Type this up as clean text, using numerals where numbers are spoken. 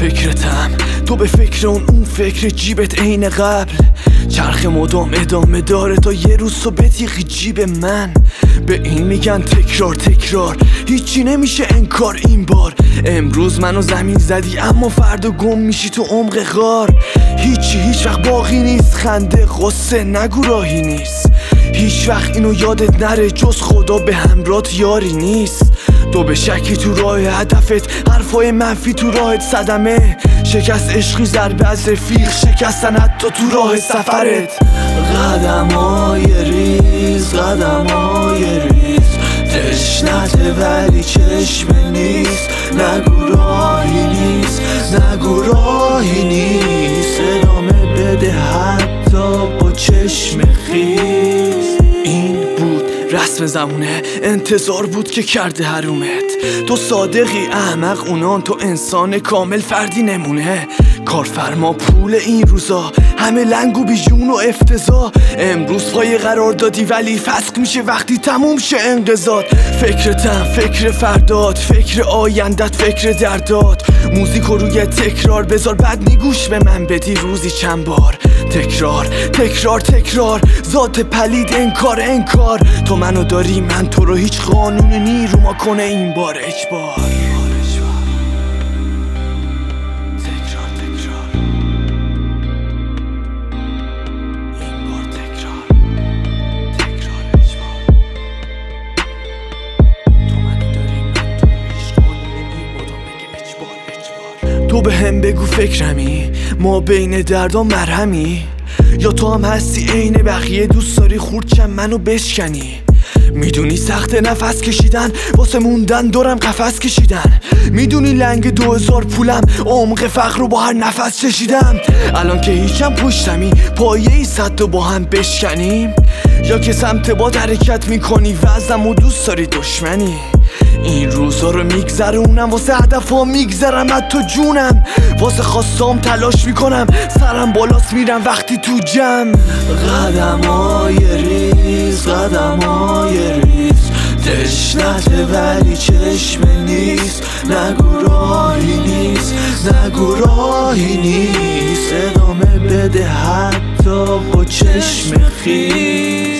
فکرتم، تو به فکر اون فکر جیبت عین قبل. چرخ مدام ادامه داره تا یه روز تو بتیقی جیب من. به این میگن تکرار تکرار، هیچی نمیشه انکار. این بار امروز منو زمین زدی اما فردا گم میشی تو عمق غار. هیچی هیچ وقت باقی نیست، خنده غصه نگو راهی نیست. هیچ وقت اینو یادت نره جز خدا به همراهت یاری نیست. تو به شکی تو راه هدفت، حرفای منفی تو راهت صدمه. شکست عشقی ضربه از رفیق، شکستن حتی تو راه سفرت. قدمای ریز قدمای ریز، تشنته ولی چشم نیست. نگو راهی نیست نگو راهی نیست، ادامه بده حتی با چشم خیز. این بود رسم زمونه، انتظار بود که کرده حرومت. تو صادقی احمق اونان، تو انسان کامل فردی نمونه. کارفرما پول این روزا، همه لنگ و بیجون و افتضاح. امروز پای قرار دادی ولی فسق میشه وقتی تموم شه انقضات. فکرتم فکر فردات، فکر آیندت فکر دردات. موزیکو روی تکرار بذار بعد نیگوش به من بدی روزی چند بار. تکرار تکرار تکرار، ذات پلید انکار انکار. تو منو داری من تو رو، هیچ قانون نیرو ما کنه این بار اجبار. تو به هم بگو فکرمی، ما بین دردا مرهمی. یا تو هم هستی عین بقیه، دوست داری خورد منو بشکنی. میدونی سخت نفس کشیدن، واسه موندن دورم قفس کشیدن. میدونی لنگ 2000 پولم، عمق فقر رو با هر نفس چشیدم. الان که هیچم پشتمی، پایه‌ای صد تا با هم بشکنیم. یا که سمت باد حرکت میکنی وزنم و دوست داری دشمنی. این روزا رو میگذرونم، واسه هدفا میگذرم حتی جونم. واسه خواستام تلاش میکنم، سرم بالاست میرم وقتی تو جمع. قدمای ریز قدمای ریز، تشنته ولی چشم نیست. نگو راهی نیست نگو راهی نیست، ادامه بده حتی با چشم خیز.